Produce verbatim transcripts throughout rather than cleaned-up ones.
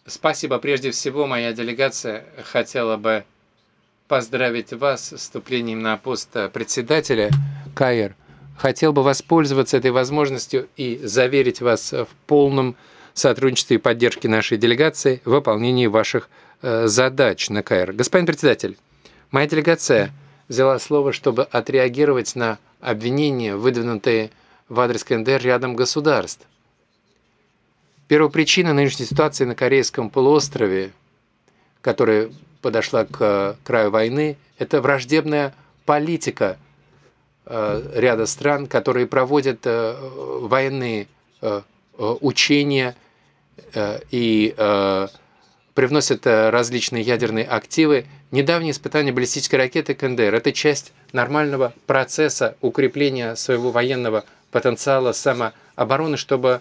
Спасибо. Прежде всего, моя делегация хотела бы поздравить вас с вступлением на пост председателя КАИР. Хотел бы воспользоваться этой возможностью и заверить вас в полном сотрудничестве и поддержке нашей делегации в выполнении ваших э, задач на КАИР. Господин председатель, моя делегация взяла слово, чтобы отреагировать на обвинения, выдвинутые в адрес КНДР рядом государств. Первопричина нынешней ситуации на Корейском полуострове, которая подошла к краю войны, это враждебная политика ряда стран, которые проводят военные учения и привносят различные ядерные активы. Недавние испытания баллистической ракеты КНДР – это часть нормального процесса укрепления своего военного потенциала самообороны, чтобы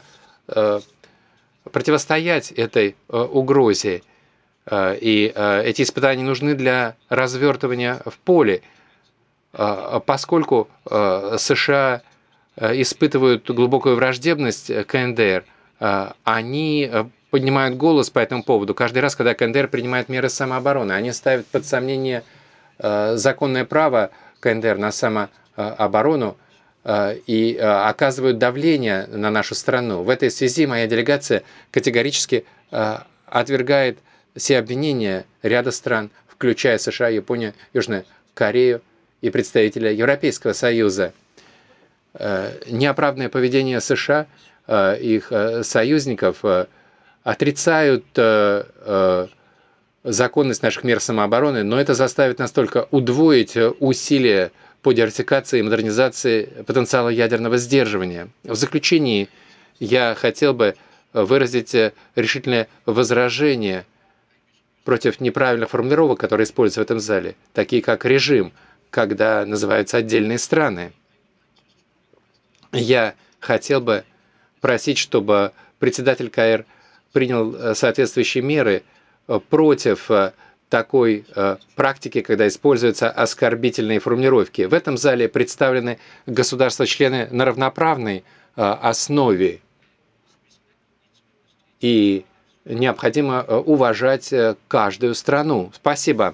противостоять этой угрозе. И эти испытания нужны для развертывания в поле, поскольку США испытывают глубокую враждебность к КНДР, они поднимают голос по этому поводу. Каждый раз, когда КНДР принимает меры самообороны, они ставят под сомнение законное право КНДР на самооборону и оказывают давление на нашу страну. В этой связи моя делегация категорически отвергает все обвинения ряда стран, включая США, Японию, Южную Корею и представителя Европейского Союза. Неоправданное поведение США, их союзников, отрицают законность наших мер самообороны, но это заставит нас только удвоить усилия по диверсификации и модернизации потенциала ядерного сдерживания. В заключении я хотел бы выразить решительное возражение против неправильных формулировок, которые используются в этом зале, такие как режим, когда называются отдельные страны. Я хотел бы просить, чтобы председатель КАИР принял соответствующие меры против такой практики, когда используются оскорбительные формулировки. В этом зале представлены государства-члены на равноправной основе. И необходимо уважать каждую страну. Спасибо.